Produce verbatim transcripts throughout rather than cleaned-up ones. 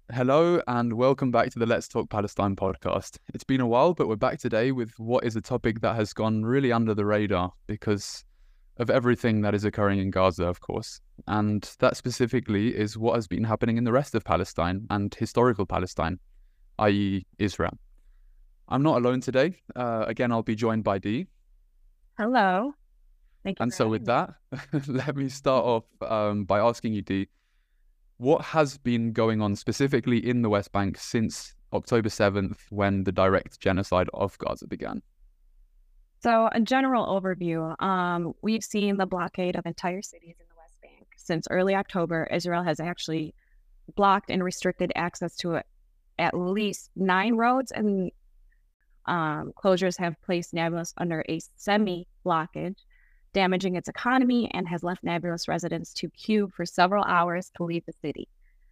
Hello and welcome back to the Let's Talk Palestine podcast. It's been a while, but we're back today with what is a topic that has gone really under the radar because of everything that is occurring in Gaza, of course. And that specifically is what has been happening in the rest of Palestine and historical Palestine, that is. Israel. I'm not alone today. Uh, again, I'll be joined by Dee. Hello. Thank you. And so with that, let me start off um, by asking you, Dee, what has been going on specifically in the West Bank since October seventh, when the direct genocide of Gaza began? So a general overview, um, we've seen the blockade of entire cities in the West Bank. Since early October, Israel has actually blocked and restricted access to at least nine roads, and um, closures have placed Nablus under a semi-blockage, damaging its economy, and has left Nablus residents to queue for several hours to leave the city.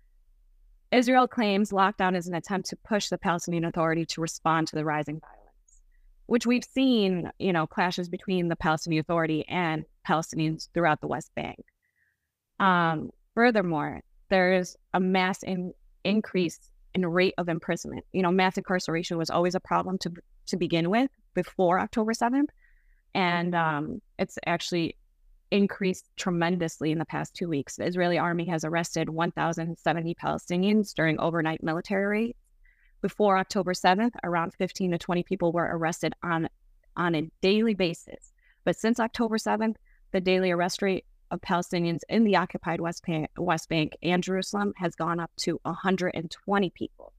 Israel claims lockdown is an attempt to push the Palestinian Authority to respond to the rising violence, which we've seen, you know, clashes between the Palestinian Authority and Palestinians throughout the West Bank. Um, furthermore, there is a mass in, increase in rate of imprisonment. You know, mass incarceration was always a problem to to begin with before October seventh. And um, it's actually increased tremendously in the past two weeks. The Israeli army has arrested one thousand seventy Palestinians during overnight military raids. Before October seventh, around fifteen to twenty people were arrested on, on a daily basis. But since October seventh, the daily arrest rate of Palestinians in the occupied West Bank, West Bank and Jerusalem has gone up to one hundred twenty people.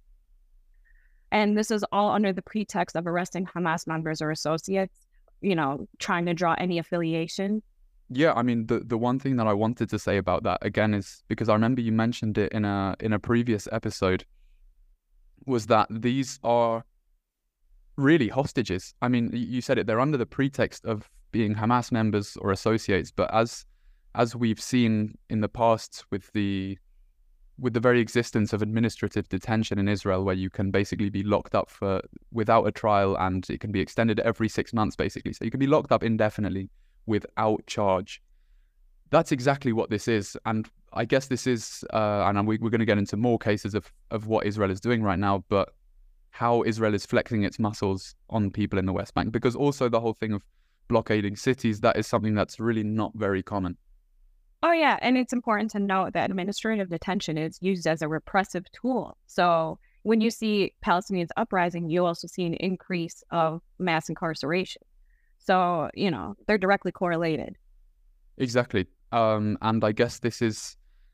And this is all under the pretext of arresting Hamas members or associates, you know, trying to draw any affiliation. Yeah, I mean, the, the one thing that I wanted to say about that, again, is because I remember you mentioned it in a in a previous episode, was that these are really hostages. I mean, you said it, they're under the pretext of being Hamas members or associates, but as as we've seen in the past with the with the very existence of administrative detention in Israel, where you can basically be locked up for without a trial, and it can be extended every six months, basically. So you can be locked up indefinitely without charge. That's exactly what this is. And I guess this is, uh, and we, we're going to get into more cases of, of what Israel is doing right now, but how Israel is flexing its muscles on people in the West Bank. Because also the whole thing of blockading cities, that is something that's really not very common. Oh, yeah. And it's important to note that administrative detention is used as a repressive tool. So when you see Palestinians uprising, you also see an increase of mass incarceration. So, you know, they're directly correlated. Exactly. Um, and I guess this is,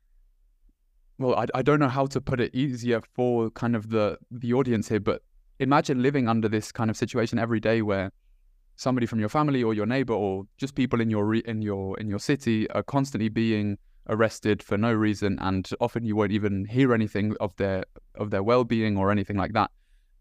well, I, I don't know how to put it easier for kind of the, the audience here, but imagine living under this kind of situation every day where somebody from your family or your neighbor or just people in your re- in your in your city are constantly being arrested for no reason, and often you won't even hear anything of their of their well-being or anything like that.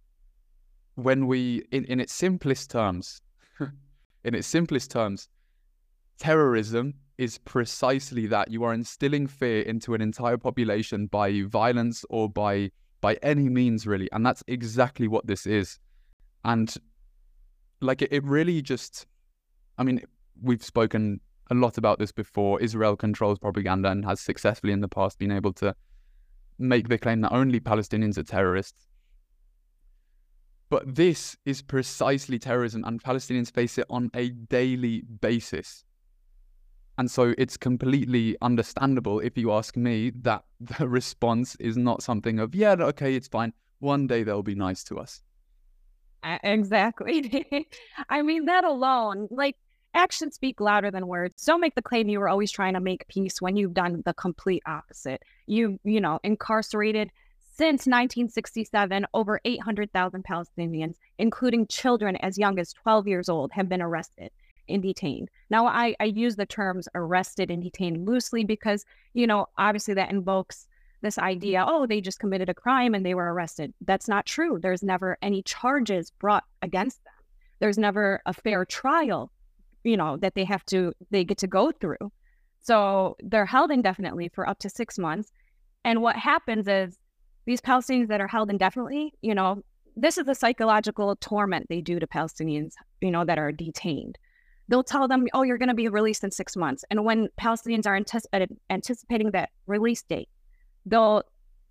When we, in, in its simplest terms, in its simplest terms, terrorism is precisely that. You are instilling fear into an entire population by violence or by by any means, really, and that's exactly what this is. And like it, it really just, I mean, we've spoken a lot about this before. Israel controls propaganda and has successfully in the past been able to make the claim that only Palestinians are terrorists. But this is precisely terrorism, and Palestinians face it on a daily basis. And so it's completely understandable, if you ask me, that the response is not something of, yeah, okay, it's fine. One day they'll be nice to us. Exactly. I mean, that alone, like, actions speak louder than words. Don't make the claim you were always trying to make peace when you've done the complete opposite. You, you know, incarcerated since nineteen sixty-seven, over eight hundred thousand Palestinians, including children as young as twelve years old, have been arrested and detained. Now, I, I use the terms arrested and detained loosely because, you know, obviously that invokes this idea, oh, they just committed a crime and they were arrested. That's not true. There's never any charges brought against them. There's never a fair trial, you know, that they have to, they get to go through. So they're held indefinitely for up to six months. And what happens is these Palestinians that are held indefinitely, you know, this is the psychological torment they do to Palestinians, you know, that are detained. They'll tell them, oh, you're going to be released in six months. And when Palestinians are anticipated, anticipating that release date, they'll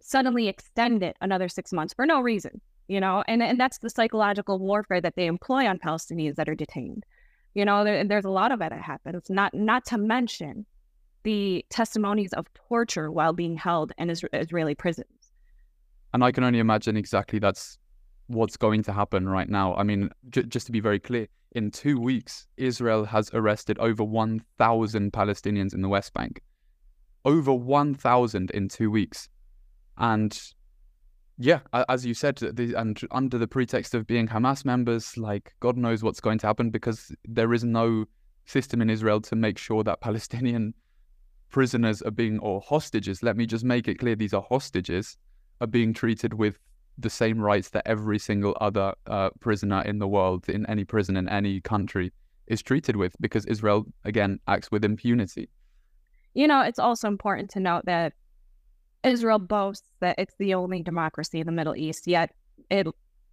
suddenly extend it another six months for no reason, you know, and, and that's the psychological warfare that they employ on Palestinians that are detained. You know, there, there's a lot of it that happens, not, not to mention the testimonies of torture while being held in Isra- Israeli prisons. And I can only imagine exactly that's what's going to happen right now. I mean, j- just to be very clear, in two weeks, Israel has arrested over one thousand Palestinians in the West Bank. Over one thousand in two weeks. And yeah, as you said, the, and under the pretext of being Hamas members, like, God knows what's going to happen, because there is no system in Israel to make sure that Palestinian prisoners are being, or hostages, let me just make it clear, these are hostages, are being treated with the same rights that every single other uh, prisoner in the world, in any prison in any country, is treated with, because Israel, again, acts with impunity. You know, it's also important to note that Israel boasts that it's the only democracy in the Middle East, yet it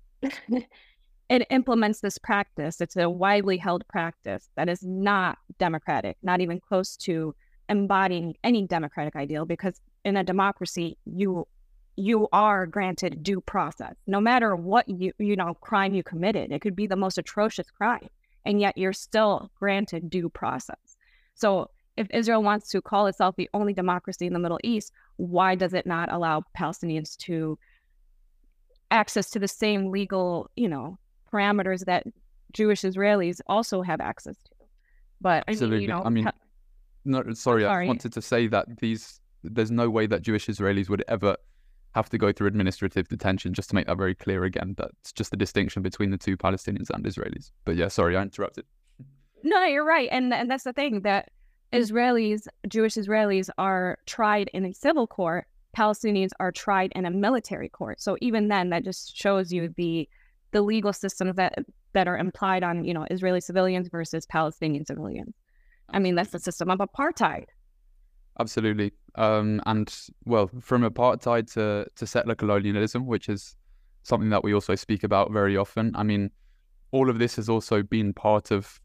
it implements this practice. It's a widely held practice that is not democratic, not even close to embodying any democratic ideal, because in a democracy, you you are granted due process, no matter what you you know crime you committed. It could be the most atrocious crime, and yet you're still granted due process. So if Israel wants to call itself the only democracy in the Middle East, why does it not allow Palestinians to access to the same legal, you know, parameters that Jewish Israelis also have access to? But Absolutely. I mean, you know, I mean, no, sorry, sorry, I wanted to say that these there's no way that Jewish Israelis would ever have to go through administrative detention, just to make that very clear again. That's just the distinction between the two, Palestinians and Israelis. But yeah, sorry, I interrupted. No, you're right. And and that's the thing, that Israelis, Jewish Israelis are tried in a civil court. Palestinians are tried in a military court. So even then, that just shows you the the legal systems that that are implied on, you know, Israeli civilians versus Palestinian civilians. I mean, that's the system of apartheid. Absolutely. Um, and well, from apartheid to, to settler colonialism, which is something that we also speak about very often. I mean, all of this has also been part of,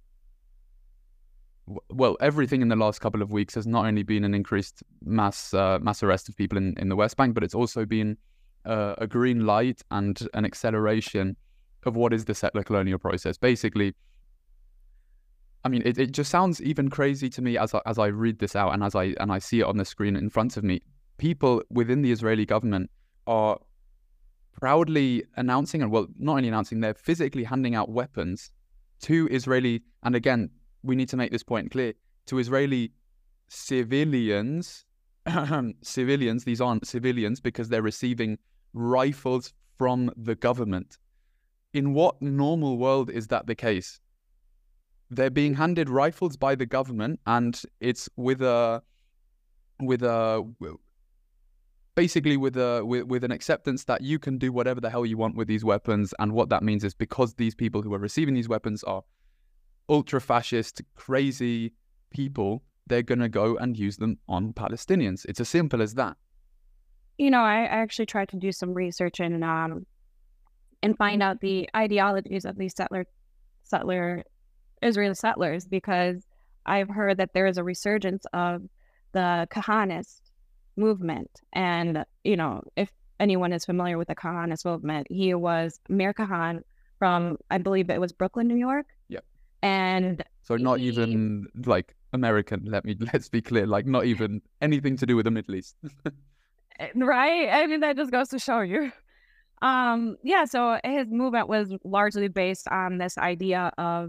well, everything in the last couple of weeks has not only been an increased mass uh, mass arrest of people in, in the West Bank, but it's also been uh, a green light and an acceleration of what is the settler colonial process. Basically, I mean, it, it just sounds even crazy to me as I, as I read this out and as I and I see it on the screen in front of me. People within the Israeli government are proudly announcing, and well, not only announcing, they're physically handing out weapons to Israeli, and again, we need to make this point clear, to Israeli civilians, civilians, these aren't civilians because they're receiving rifles from the government. In what normal world is that the case? They're being handed rifles by the government, and it's with a, with a, basically with a, with, with an acceptance that you can do whatever the hell you want with these weapons. And what that means is, because these people who are receiving these weapons are ultra-fascist, crazy people, they're going to go and use them on Palestinians. It's as simple as that. You know, I, I actually tried to do some research and um and find out the ideologies of these settler settler Israeli settlers, because I've heard that there is a resurgence of the Kahanist movement. And, you know, if anyone is familiar with the Kahanist movement, he was Meir Kahan from, I believe it was Brooklyn, New York. Yep. And so not he, even like American, let me, let's be clear, like not even anything to do with the Middle East. Right? I mean, that just goes to show you. Um, yeah, so his movement was largely based on this idea of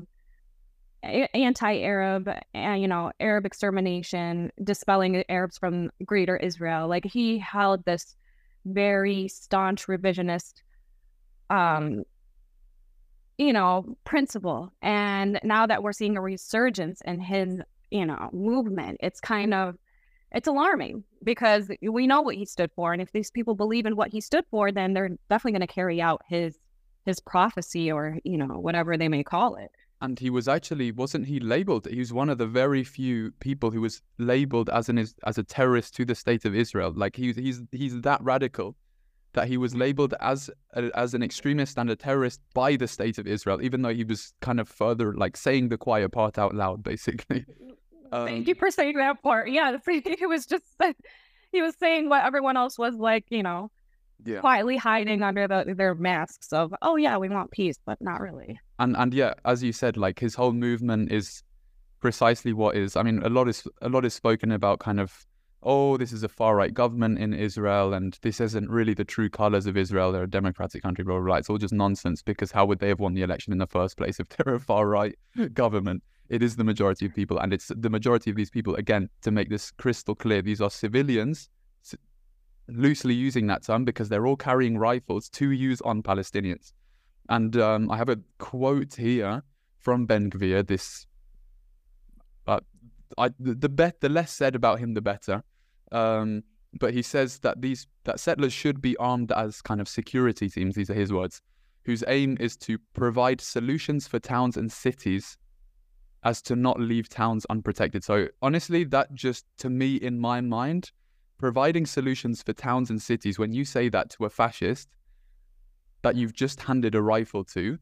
anti-Arab, and you know, Arab extermination, dispelling the Arabs from greater Israel. Like, he held this very staunch revisionist, um, you know, principle. And now that we're seeing a resurgence in his, you know, movement, it's kind of, it's alarming, because we know what he stood for. And if these people believe in what he stood for, then they're definitely going to carry out his, his prophecy, or, you know, whatever they may call it. And he was actually, wasn't he labeled? He was one of the very few people who was labeled as an as a terrorist to the state of Israel. Like, he's he's he's that radical that he was labeled as a, as an extremist and a terrorist by the state of Israel, even though he was kind of further, like, saying the quiet part out loud, basically. Um, Thank you for saying that part. Yeah, it was just, he was saying what everyone else was like, you know, Yeah. quietly hiding under the, their masks of, oh yeah, we want peace, but not really. And and yeah, as you said, like his whole movement is precisely what is. I mean, a lot is a lot is spoken about kind of, oh, this is a far right government in Israel, and this isn't really the true colors of Israel. They're a democratic country, blah blah blah. It's all just nonsense, because how would they have won the election in the first place if they're a far right government? It is the majority of people, and it's the majority of these people. Again, to make this crystal clear, these are civilians, loosely using that term, because they're all carrying rifles to use on Palestinians. And um, I have a quote here from Ben Gvir. This, uh, I the the, bet, the less said about him, the better. Um, but he says that these that settlers should be armed as kind of security teams. These are his words, whose aim is to provide solutions for towns and cities, as to not leave towns unprotected. So honestly, that just, to me, in my mind, providing solutions for towns and cities, when you say that to a fascist that you've just handed a rifle to,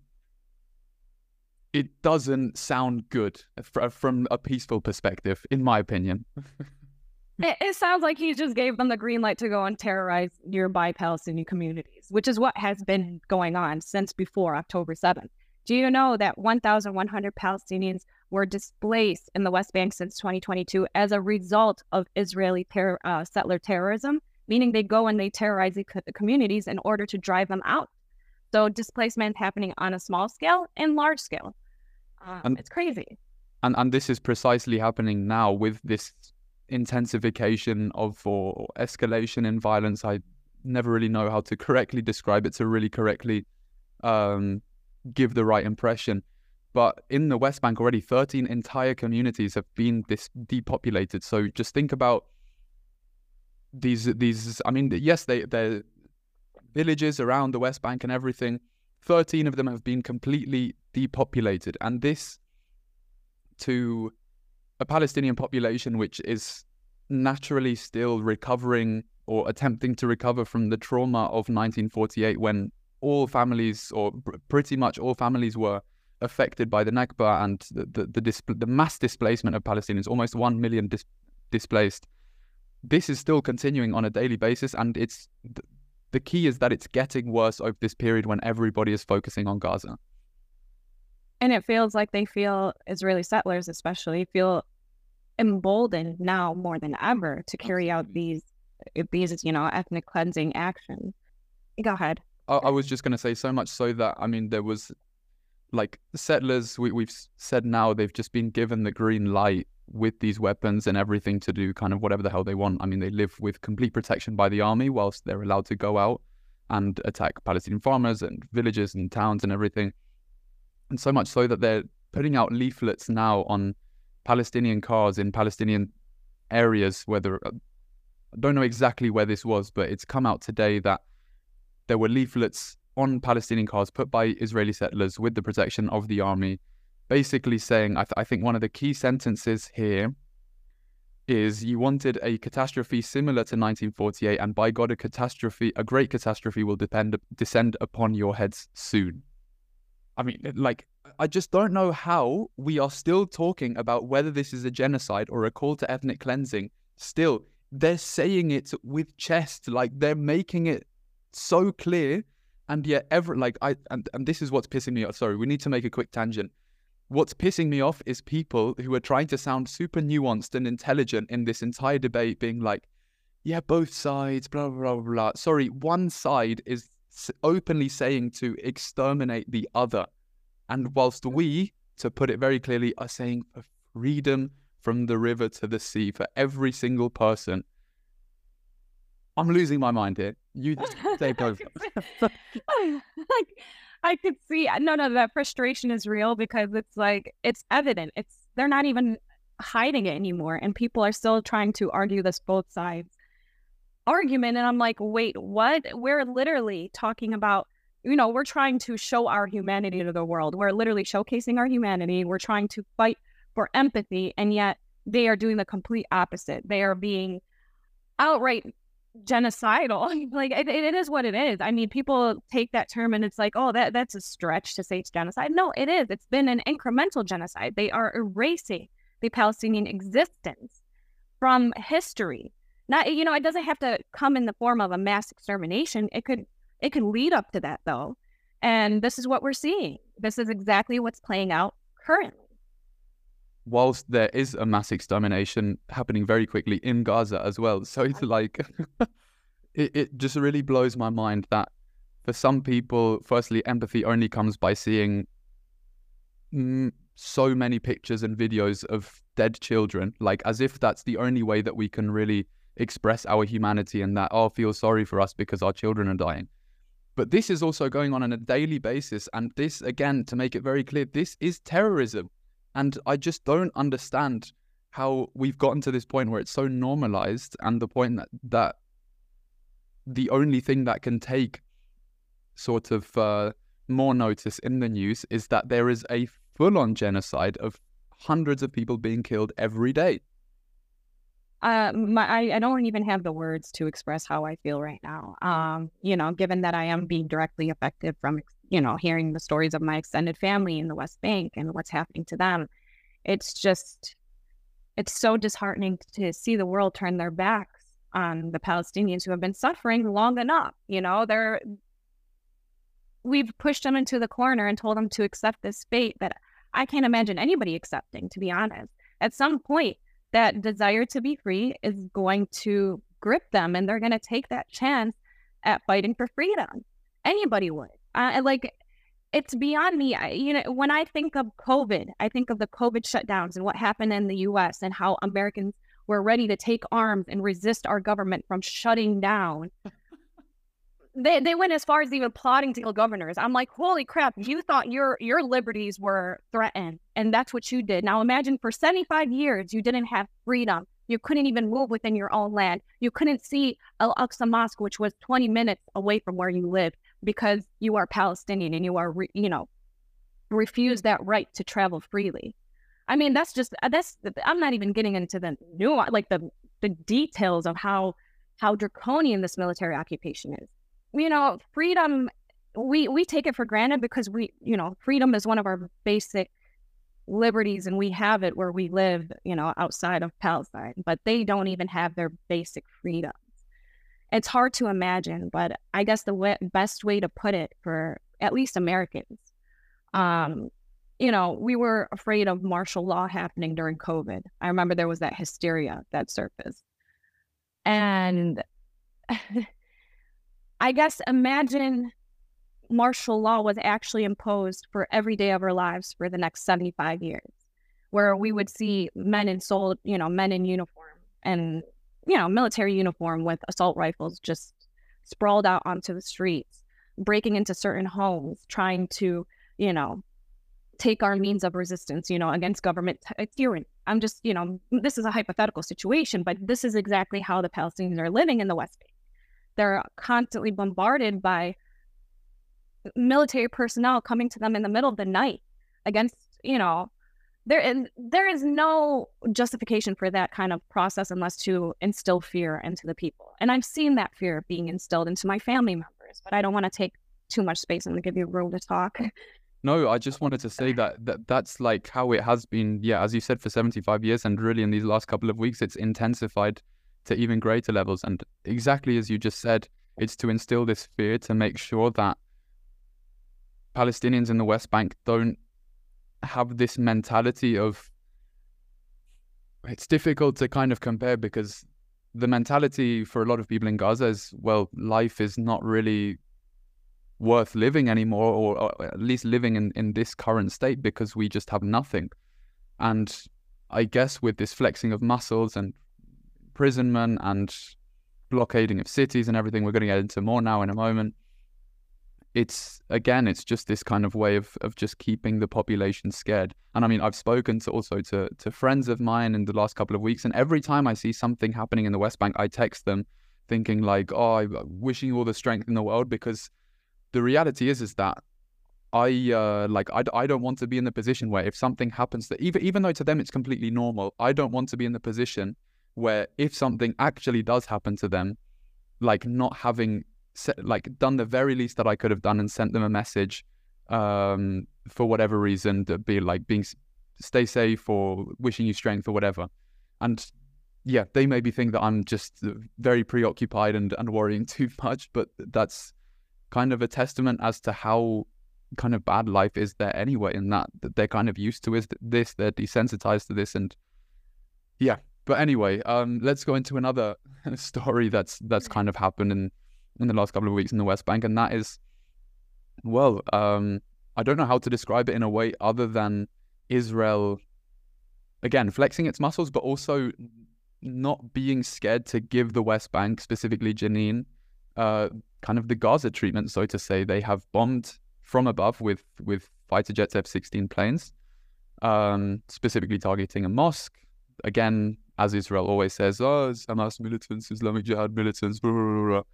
it doesn't sound good from a peaceful perspective, in my opinion. it, it sounds like he just gave them the green light to go and terrorize nearby Palestinian communities, which is what has been going on since before October seventh. Do you know that one thousand one hundred Palestinians were displaced in the West Bank since twenty twenty-two as a result of Israeli ter- uh, settler terrorism, meaning they go and they terrorize the co- communities in order to drive them out? So displacement happening on a small scale and large scale. Uh, and, it's crazy. And and this is precisely happening now with this intensification of or, or escalation in violence. I never really know how to correctly describe it to really correctly um, give the right impression. But in the West Bank already, thirteen entire communities have been this depopulated. So just think about these, these. I mean, yes, they, they're villages around the West Bank and everything. thirteen of them have been completely depopulated. And this, to a Palestinian population which is naturally still recovering or attempting to recover from the trauma of nineteen forty-eight, when all families, or pretty much all families, were affected by the Nakba and the the, the, dis- the mass displacement of Palestinians, almost one million dis- displaced. This is still continuing on a daily basis, and it's th- the key is that it's getting worse over this period when everybody is focusing on Gaza. And it feels like they feel, Israeli settlers especially, feel emboldened now more than ever to carry out these, these you know, ethnic cleansing actions. Go ahead. I, I was just going to say, so much so that, I mean, there was, like, settlers, we, we've said now, they've just been given the green light with these weapons and everything to do kind of whatever the hell they want. I mean, they live with complete protection by the army whilst they're allowed to go out and attack Palestinian farmers and villages and towns and everything. And so much so that they're putting out leaflets now on Palestinian cars in Palestinian areas, whether, I don't know exactly where this was, but it's come out today that there were leaflets on Palestinian cars put by Israeli settlers with the protection of the army, basically saying, I, th- I think one of the key sentences here is, you wanted a catastrophe similar to nineteen forty-eight, and by God, a catastrophe, a great catastrophe will depend, descend upon your heads soon. I mean, like, I just don't know how we are still talking about whether this is a genocide or a call to ethnic cleansing. Still, they're saying it with chest, like they're making it so clear. And yet, ever like I and, and this is what's pissing me off. Sorry, we need to make a quick tangent. What's pissing me off is people who are trying to sound super nuanced and intelligent in this entire debate, being like, yeah, both sides, blah, blah, blah, blah. Sorry, one side is openly saying to exterminate the other. And whilst we, to put it very clearly, are saying for freedom from the river to the sea for every single person. I'm losing my mind here. You take over. Like, I could see, no, no, that frustration is real, because it's like, it's evident. It's, they're not even hiding it anymore. And people are still trying to argue this both sides argument. And I'm like, wait, what? We're literally talking about, you know, we're trying to show our humanity to the world. We're literally showcasing our humanity. We're trying to fight for empathy. And yet they are doing the complete opposite. They are being outright genocidal. Like, it, it is what it is. I mean, people take that term and it's like, oh, that that's a stretch to say it's genocide. No, it is. It's been an incremental genocide. They are erasing the Palestinian existence from history. Not, you know, it doesn't have to come in the form of a mass extermination. It could, it could lead up to that though. And this is what we're seeing. This is exactly what's playing out currently. Whilst there is a mass extermination happening very quickly in Gaza as well. So it's like, it, it just really blows my mind that for some people, firstly, empathy only comes by seeing mm, so many pictures and videos of dead children, like as if that's the only way that we can really express our humanity and that, oh, feel sorry for us because our children are dying. But this is also going on on a daily basis. And this, again, to make it very clear, this is terrorism. And I just don't understand how we've gotten to this point where it's so normalized, and the point that, that the only thing that can take sort of uh, more notice in the news is that there is a full-on genocide of hundreds of people being killed every day. Uh, my, I, I don't even have the words to express how I feel right now. Um, you know, given that I am being directly affected from, you know, hearing the stories of my extended family in the West Bank and what's happening to them, it's just, it's so disheartening to see the world turn their backs on the Palestinians who have been suffering long enough. You know, they're, we've pushed them into the corner and told them to accept this fate that I can't imagine anybody accepting, to be honest. At some point, that desire to be free is going to grip them, and they're going to take that chance at fighting for freedom. Anybody would. Uh, like, it's beyond me. I, you know, when I think of COVID, I think of the COVID shutdowns and what happened in the U S and how Americans were ready to take arms and resist our government from shutting down. They they went as far as even plotting to kill governors. I'm like, holy crap, you thought your your liberties were threatened, and that's what you did. Now imagine for seventy-five years, you didn't have freedom. You couldn't even move within your own land. You couldn't see Al-Aqsa Mosque, which was twenty minutes away from where you lived, because you are Palestinian and you are, re, you know, refused that right to travel freely. I mean, that's just, that's, I'm not even getting into the new, like the, the details of how, how draconian this military occupation is. You know, freedom, we, we take it for granted because we, you know, freedom is one of our basic liberties, and we have it where we live, you know, outside of Palestine, but they don't even have their basic freedoms. It's hard to imagine, but I guess the way, best way to put it for at least Americans, um, you know, we were afraid of martial law happening during COVID. I remember there was that hysteria that surfaced. And I guess imagine martial law was actually imposed for every day of our lives for the next seventy-five years, where we would see men in sold, you know, men in uniform and, you know, military uniform with assault rifles just sprawled out onto the streets, breaking into certain homes, trying to, you know, take our means of resistance, you know, against government tyranny. I'm just, you know, this is a hypothetical situation, but this is exactly how the Palestinians are living in the West Bank. They're constantly bombarded by military personnel coming to them in the middle of the night against, you know, there and there is no justification for that kind of process unless to instill fear into the people. And I've seen that fear being instilled into my family members, but I don't want to take too much space and give you room to talk. No, I just wanted to say that, that that's like how it has been, yeah, as you said, for seventy-five years, and really in these last couple of weeks, it's intensified to even greater levels. And exactly as you just said, it's to instill this fear, to make sure that Palestinians in the West Bank don't have this mentality of, it's difficult to kind of compare, because the mentality for a lot of people in Gaza is, well, life is not really worth living anymore, or, or at least living in, in this current state, because we just have nothing. And I guess with this flexing of muscles and imprisonment and blockading of cities and everything, we're going to get into more now in a moment, it's, again, it's just this kind of way of, of just keeping the population scared. And I mean, I've spoken to also to, to friends of mine in the last couple of weeks, and every time I see something happening in the West Bank, I text them thinking like, oh, I'm wishing you all the strength in the world, because the reality is, is that I, uh, like, I, I don't want to be in the position where if something happens, that even, even though to them it's completely normal, I don't want to be in the position where if something actually does happen to them, like not having set, like done the very least that I could have done and sent them a message, um, for whatever reason, to be like being, stay safe or wishing you strength or whatever. And yeah, they maybe think that I'm just very preoccupied and, and worrying too much, but that's kind of a testament as to how kind of bad life is there anyway, in that, that they're kind of used to is this, they're desensitized to this, and yeah. But anyway, um, let's go into another story that's that's kind of happened in in the last couple of weeks in the West Bank, and that is, well, um, I don't know how to describe it in a way other than Israel, again, flexing its muscles, but also not being scared to give the West Bank, specifically Jenin, uh, kind of the Gaza treatment, so to say. They have bombed from above with, with fighter jets, F sixteen planes, um, specifically targeting a mosque. Again, as Israel always says, oh, it's Hamas militants, Islamic Jihad militants, blah, blah, blah, blah.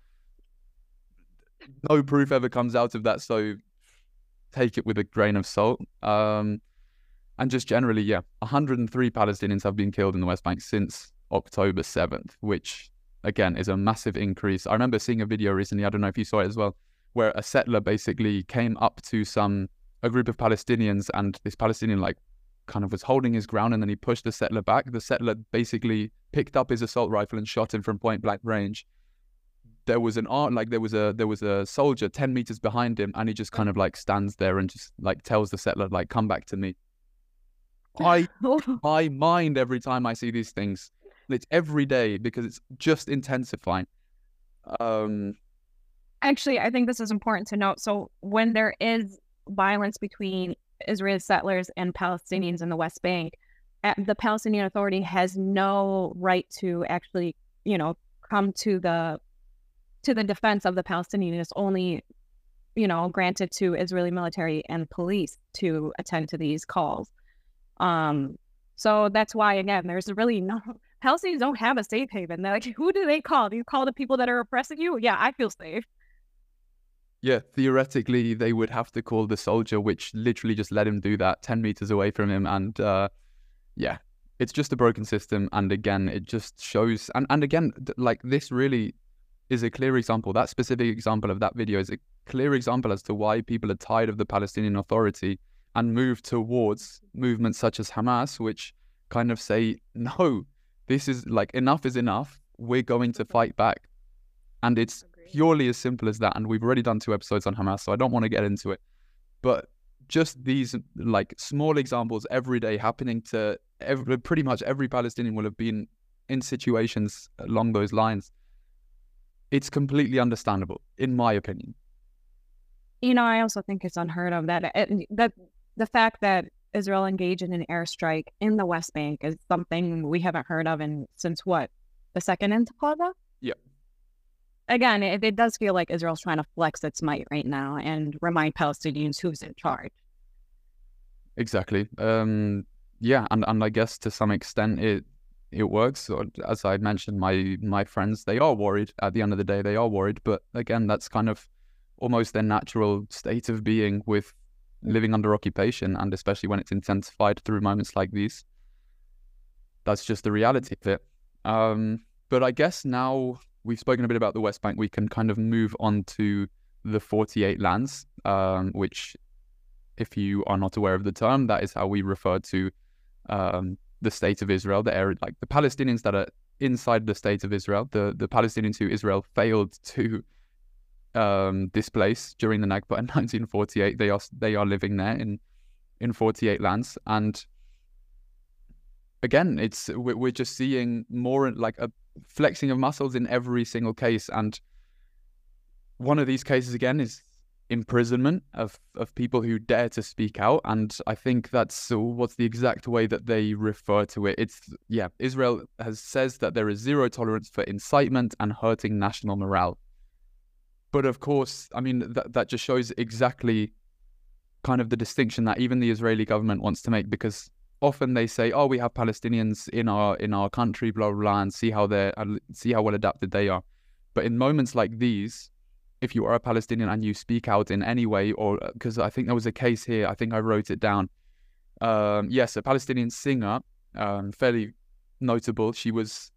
No proof ever comes out of that, so take it with a grain of salt. Um, and just generally, yeah, one hundred three Palestinians have been killed in the West Bank since October seventh, which, again, is a massive increase. I remember seeing a video recently, I don't know if you saw it as well, where a settler basically came up to some a group of Palestinians, and this Palestinian, like, kind of was holding his ground, and then he pushed the settler back. The settler basically picked up his assault rifle and shot him from point blank range. There was an art, like there was a there was a soldier ten meters behind him, and he just kind of like stands there and just like tells the settler, like, come back to me. I my mind every time I see these things. It's every day, because it's just intensifying. Um, Actually, I think this is important to note. So when there is violence between Israeli settlers and Palestinians in the West Bank, the Palestinian Authority has no right to actually, you know, come to the to the defense of the Palestinians. It's only, you know, granted to Israeli military and police to attend to these calls. Um, so that's why, again, there's really no, Palestinians don't have a safe haven. They're like, who do they call? Do you call the people that are oppressing you? Yeah, I feel safe. Yeah, theoretically, they would have to call the soldier, which literally just let him do that ten meters away from him. And uh, yeah, it's just a broken system. And again, it just shows, and, and again, like, this really is a clear example. That specific example of that video is a clear example as to why people are tired of the Palestinian Authority and move towards movements such as Hamas, which kind of say, no, this is like, enough is enough. We're going to fight back. And it's purely as simple as that. And we've already done two episodes on Hamas, so I don't want to get into it. But just these like small examples every day happening to every, pretty much every Palestinian will have been in situations along those lines. It's completely understandable, in my opinion. You know, I also think it's unheard of that it, that the fact that Israel engaged in an airstrike in the West Bank is something we haven't heard of in since what, the Second Intifada? Yeah. Again, it, it does feel like Israel's trying to flex its might right now and remind Palestinians who's in charge. Exactly. Um, yeah, and, and I guess to some extent it it works. So, as I mentioned, my my friends, they are worried. At the end of the day, they are worried. But again, that's kind of almost their natural state of being with living under occupation, and especially when it's intensified through moments like these. That's just the reality of it. Um, but I guess now we've spoken a bit about the West Bank, we can kind of move on to the forty-eight lands, um, which, if you are not aware of the term, that is how we refer to um, the state of Israel, the area, like the Palestinians that are inside the state of Israel, the, the Palestinians who Israel failed to um, displace during the Nakba in nineteen forty-eight. They are they are living there in in forty-eight lands, and again, it's we're just seeing more like a flexing of muscles in every single case. And one of these cases again is imprisonment of of people who dare to speak out, and I think that's what's the exact way that they refer to it. It's yeah, Israel has says that there is zero tolerance for incitement and hurting national morale. But of course, I mean, that that just shows exactly kind of the distinction that even the Israeli government wants to make, because often they say, oh, we have Palestinians in our in our country, blah, blah, blah, and see how they're see how well adapted they are. But in moments like these, if you are a Palestinian and you speak out in any way, or because I think there was a case here, I think I wrote it down. Um, yes, a Palestinian singer, um, fairly notable. She was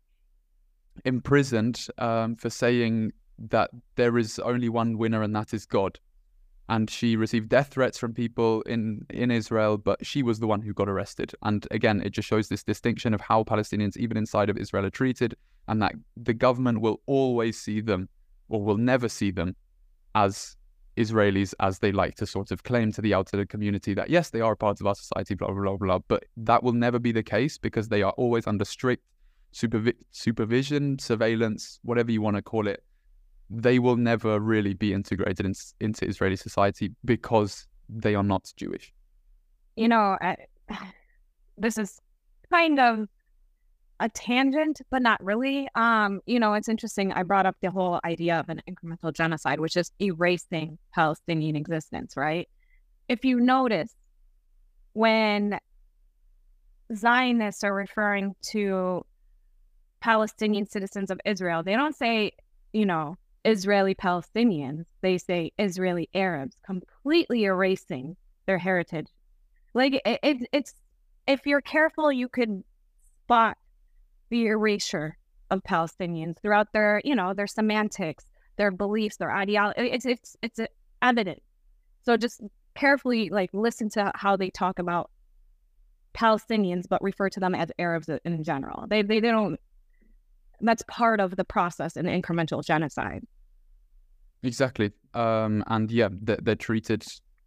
imprisoned um, for saying that there is only one winner, and that is God. and she received death threats from people in, in Israel, but she was the one who got arrested. And again, it just shows this distinction of how Palestinians, even inside of Israel, are treated, and that the government will always see them, or will never see them, as Israelis, as they like to sort of claim to the outer community that, yes, they are part of our society, blah, blah, blah, blah. But that will never be the case, because they are always under strict supervi- supervision, surveillance, whatever you want to call it. They will never really be integrated in, into Israeli society because they are not Jewish. You know, I, this is kind of a tangent, but not really. Um, you know, it's interesting. I brought up the whole idea of an incremental genocide, which is erasing Palestinian existence, right? If you notice, when Zionists are referring to Palestinian citizens of Israel, they don't say, you know, Israeli Palestinians, they say Israeli Arabs, completely erasing their heritage. Like it, it, it's, if you're careful, you could spot the erasure of Palestinians throughout their, you know, their semantics, their beliefs, their ideology. It's it's it's evident. So just carefully, like, listen to how they talk about Palestinians, but refer to them as Arabs in general. They they, they don't. That's part of the process in incremental genocide. Exactly. Um, and yeah, they're, they're treated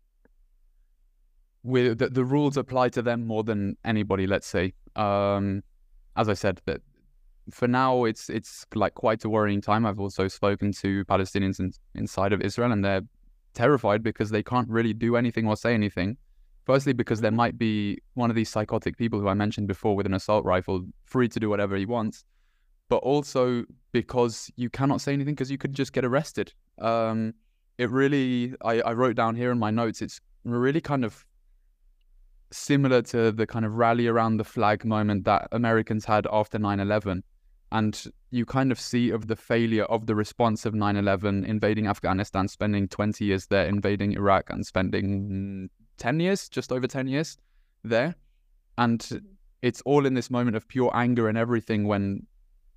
with the, the rules apply to them more than anybody, let's say. Um, as I said, that for now, it's it's like quite a worrying time. I've also spoken to Palestinians in, inside of Israel, and they're terrified because they can't really do anything or say anything. Firstly, because there might be one of these psychotic people who I mentioned before with an assault rifle, free to do whatever he wants. But also because you cannot say anything because you could just get arrested. Um, it really, I, I wrote down here in my notes, it's really kind of similar to the kind of rally around the flag moment that Americans had after nine eleven. And you kind of see of the failure of the response of nine eleven, invading Afghanistan, spending twenty years there, invading Iraq, and spending ten years, just over ten years there. And it's all in this moment of pure anger and everything when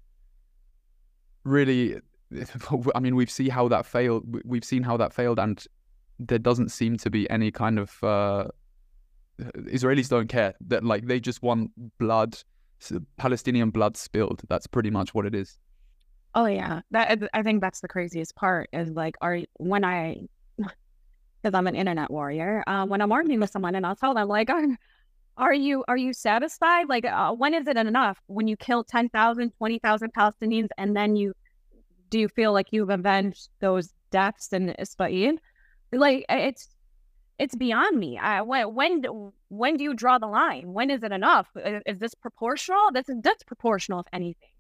really, I mean, we've seen how that failed. We've seen how that failed, and there doesn't seem to be any kind of uh, Israelis don't care. That like they just want blood, Palestinian blood spilled. That's pretty much what it is. Oh yeah, that I think that's the craziest part. Is like, are when I, because I'm an internet warrior. Uh, when I'm arguing with someone, and I'll tell them like, are, are you are you satisfied? Like, uh, when is it enough? When you kill ten thousand, twenty thousand Palestinians, and then you do you feel like you've avenged those deaths in Isfahan? Like, it's it's beyond me. I, when when when do you draw the line? When is it enough? Is this proportional? This is that's proportional, if anything.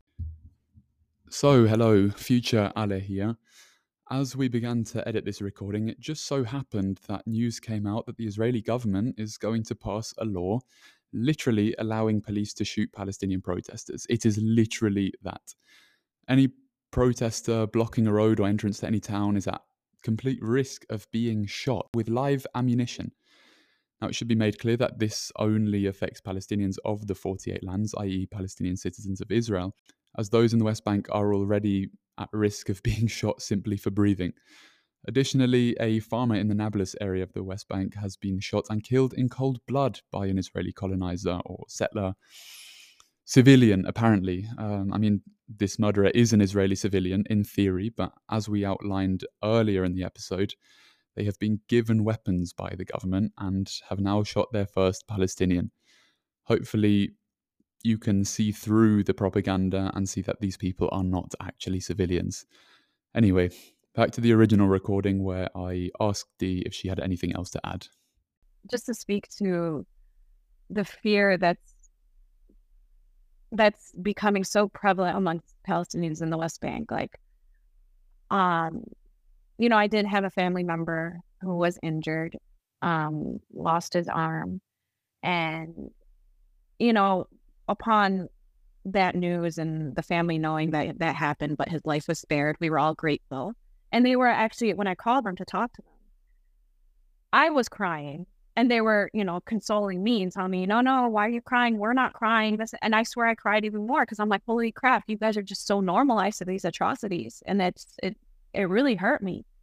So, hello, future Ale here. As we began to edit this recording, it just so happened that news came out that the Israeli government is going to pass a law literally allowing police to shoot Palestinian protesters. It is literally that. Any protester blocking a road or entrance to any town is at complete risk of being shot with live ammunition. Now, it should be made clear that this only affects Palestinians of the forty-eight lands, that is Palestinian citizens of Israel, as those in the West Bank are already at risk of being shot simply for breathing. Additionally, a farmer in the Nablus area of the West Bank has been shot and killed in cold blood by an Israeli colonizer or settler. Civilian, apparently. Um, I mean, this murderer is an Israeli civilian in theory, but as we outlined earlier in the episode, they have been given weapons by the government and have now shot their first Palestinian. Hopefully, you can see through the propaganda and see that these people are not actually civilians. Anyway, back to the original recording where I asked Dee if she had anything else to add. Just to speak to the fear that's that's becoming so prevalent amongst Palestinians in the West Bank. Like, um, you know, I did have a family member who was injured, um, lost his arm. And, you know, upon that news and the family knowing that that happened, but his life was spared, we were all grateful. And they were actually, when I called them to talk to them, I was crying. And they were, you know, consoling me and telling me, no, no, why are you crying? We're not crying. This, and I swear I cried even more because I'm like, holy crap, you guys are just so normalized to these atrocities. And it's, it, it really hurt me.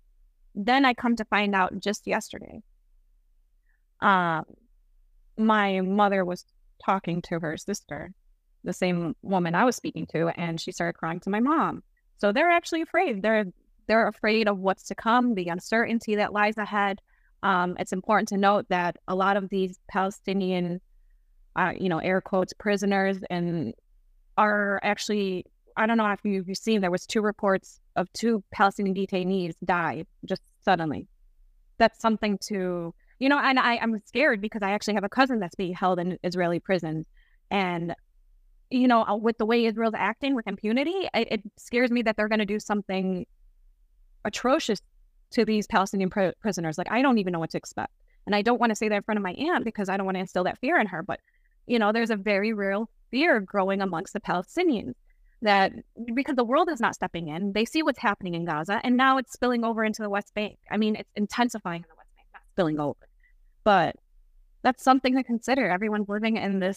Then I come to find out just yesterday, um, my mother was talking to her sister, the same woman I was speaking to, and she started crying to my mom. So they're actually afraid. They're they're afraid of what's to come, the uncertainty that lies ahead. Um, it's important to note that a lot of these Palestinian, uh, you know, air quotes, prisoners, and are actually, I don't know if you've seen, there was two reports of two Palestinian detainees died just suddenly. That's something to, you know, and I, I'm scared because I actually have a cousin that's being held in Israeli prisons. And, you know, with the way Israel's acting with impunity, it, it scares me that they're going to do something atrocious to these Palestinian pr- prisoners. Like, I don't even know what to expect. And I don't want to say that in front of my aunt because I don't want to instill that fear in her. But, you know, there's a very real fear growing amongst the Palestinians that because the world is not stepping in, they see what's happening in Gaza, and now it's spilling over into the West Bank. I mean, it's intensifying in the West Bank, not spilling over. But that's something to consider. Everyone's living in this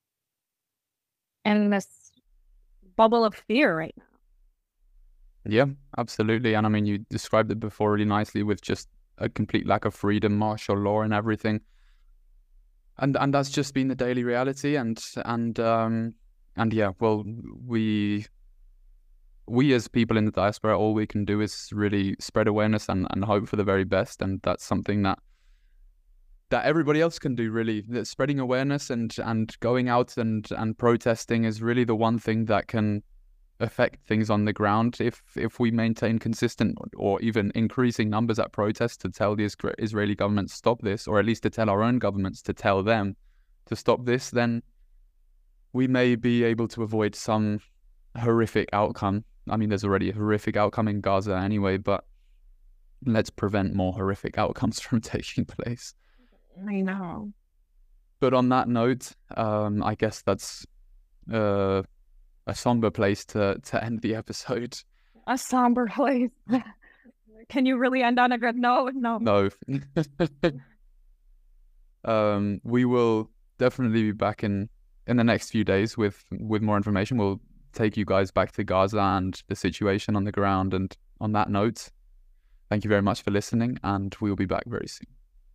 in this bubble of fear right now. Yeah, absolutely. And I mean, you described it before really nicely with just a complete lack of freedom, martial law and everything. And and that's just been the daily reality. And and um and yeah, well, we we as people in the diaspora, all we can do is really spread awareness and, and hope for the very best. And that's something that that everybody else can do, really. That spreading awareness and and going out and and protesting is really the one thing that can affect things on the ground. If if we maintain consistent or even increasing numbers at protests to tell the Israeli government stop this, or at least to tell our own governments to tell them to stop this, then we may be able to avoid some horrific outcome. I mean, there's already a horrific outcome in Gaza anyway, but let's prevent more horrific outcomes from taking place. I know. But on that note, um, I guess that's uh, a somber place to, to end the episode. A somber place. Can you really end on a good note? No. No. um, we will definitely be back in, in the next few days with, with more information. We'll take you guys back to Gaza and the situation on the ground. And on that note, thank you very much for listening, and we'll be back very soon.